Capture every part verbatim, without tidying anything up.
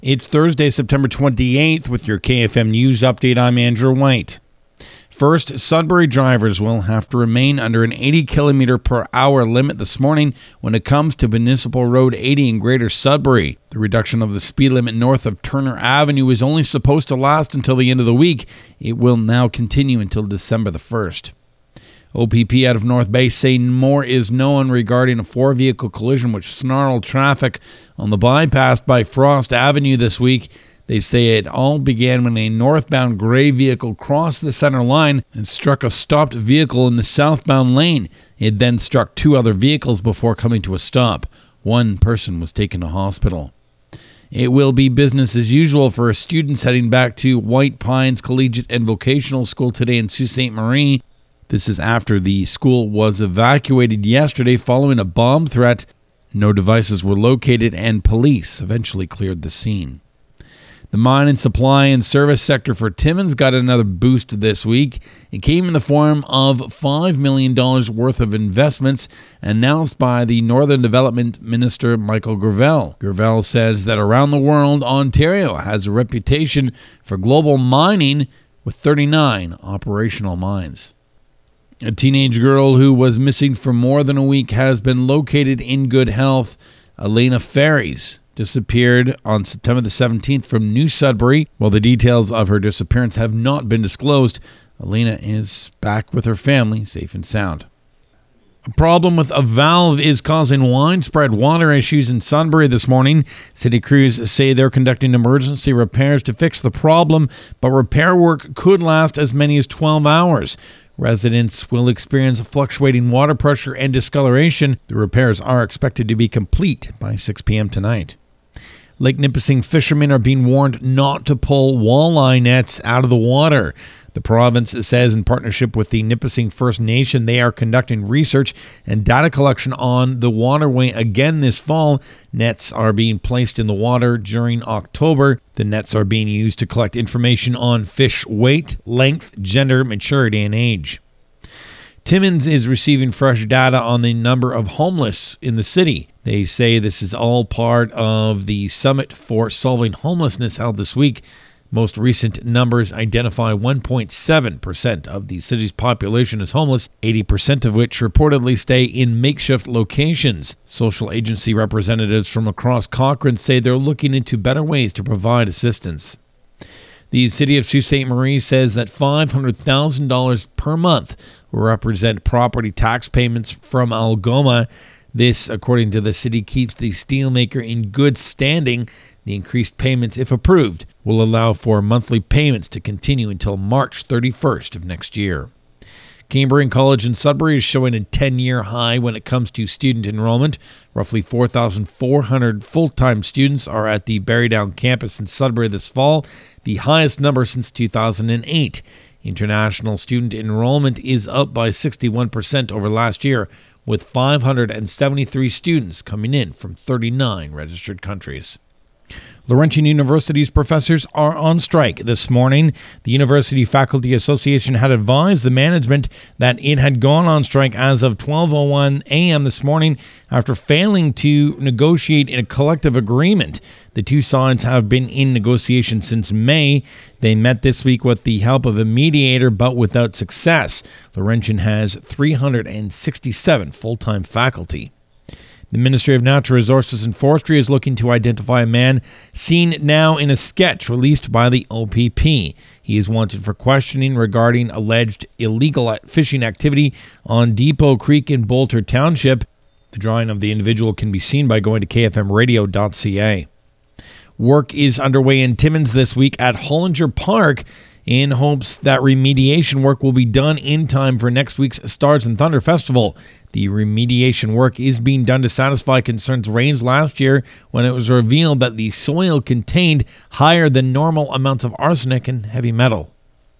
It's Thursday, September twenty-eighth with your K F M News Update. I'm Andrew White. First, Sudbury drivers will have to remain under an eighty kilometer per hour limit this morning when it comes to Municipal Road eighty in Greater Sudbury. The reduction of the speed limit north of Turner Avenue is only supposed to last until the end of the week. It will now continue until December the first. O P P out of North Bay say more is known regarding a four-vehicle collision which snarled traffic on the bypass by Frost Avenue this week. They say it all began when a northbound gray vehicle crossed the center line and struck a stopped vehicle in the southbound lane. It then struck two other vehicles before coming to a stop. One person was taken to hospital. It will be business as usual for students heading back to White Pines Collegiate and Vocational School today in Sault Ste. Marie. This is after the school was evacuated yesterday following a bomb threat. No devices were located and police eventually cleared the scene. The mine and supply and service sector for Timmins got another boost this week. It came in the form of five million dollars worth of investments announced by the Northern Development Minister Michael Gravel. Gravel says that around the world, Ontario has a reputation for global mining with thirty-nine operational mines. A teenage girl who was missing for more than a week has been located in good health. Elena Ferries disappeared on September the seventeenth from New Sudbury. While the details of her disappearance have not been disclosed, Elena is back with her family, safe and sound. A problem with a valve is causing widespread water issues in Sudbury this morning. City crews say they're conducting emergency repairs to fix the problem, but repair work could last as many as twelve hours. Residents will experience fluctuating water pressure and discoloration. The repairs are expected to be complete by six p.m. tonight. Lake Nipissing fishermen are being warned not to pull walleye nets out of the water. The province says in partnership with the Nipissing First Nation, they are conducting research and data collection on the waterway again this fall. Nets are being placed in the water during October. The nets are being used to collect information on fish weight, length, gender, maturity, and age. Timmins is receiving fresh data on the number of homeless in the city. They say this is all part of the Summit for Solving Homelessness held this week. Most recent numbers identify one point seven percent of the city's population as homeless, eighty percent of which reportedly stay in makeshift locations. Social agency representatives from across Cochrane say they're looking into better ways to provide assistance. The City of Sault Ste. Marie says that five hundred thousand dollars per month will represent property tax payments from Algoma. This, according to the city, keeps the steelmaker in good standing. The increased payments, if approved, will allow for monthly payments to continue until March thirty-first of next year. Cambrian College in Sudbury is showing a ten-year high when it comes to student enrollment. Roughly four thousand four hundred full-time students are at the Barrydown campus in Sudbury this fall, the highest number since two thousand eight. International student enrollment is up by sixty-one percent over last year, with five hundred seventy-three students coming in from thirty-nine registered countries. Laurentian University's professors are on strike this morning. The University Faculty Association had advised the management that it had gone on strike as of twelve oh one a.m. this morning after failing to negotiate a collective agreement. The two sides have been in negotiation since May. They met this week with the help of a mediator, but without success. Laurentian has three hundred sixty-seven full-time faculty. The Ministry of Natural Resources and Forestry is looking to identify a man seen now in a sketch released by the O P P. He is wanted for questioning regarding alleged illegal fishing activity on Depot Creek in Bolter Township. The drawing of the individual can be seen by going to k f m radio dot c a. Work is underway in Timmins this week at Hollinger Park in hopes that remediation work will be done in time for next week's Stars and Thunder Festival. The remediation work is being done to satisfy concerns raised last year when it was revealed that the soil contained higher than normal amounts of arsenic and heavy metal.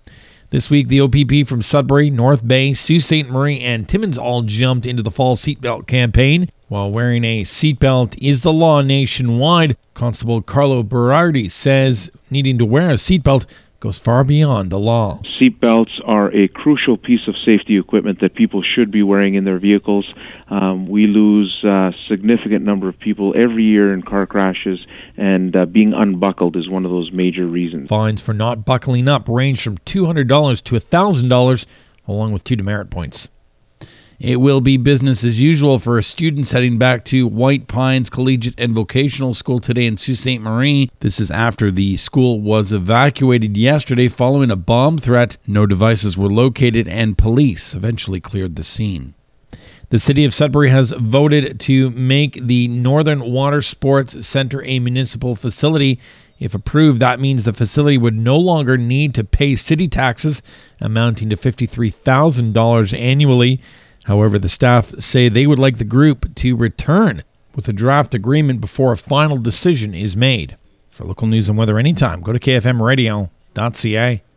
This week, the O P P from Sudbury, North Bay, Sault Ste. Marie, and Timmins all jumped into the fall seatbelt campaign. While wearing a seatbelt is the law nationwide, Constable Carlo Berardi says needing to wear a seatbelt goes far beyond the law. Seatbelts are a crucial piece of safety equipment that people should be wearing in their vehicles. Um, we lose a significant number of people every year in car crashes, and uh, being unbuckled is one of those major reasons. Fines for not buckling up range from two hundred dollars to one thousand dollars, along with two demerit points. It will be business as usual for students heading back to White Pines Collegiate and Vocational School today in Sault Ste. Marie. This is after the school was evacuated yesterday following a bomb threat. No devices were located and police eventually cleared the scene. The city of Sudbury has voted to make the Northern Water Sports Centre a municipal facility. If approved, that means the facility would no longer need to pay city taxes amounting to fifty-three thousand dollars annually. However, the staff say they would like the group to return with a draft agreement before a final decision is made. For local news and weather anytime, go to K F M radio dot C A.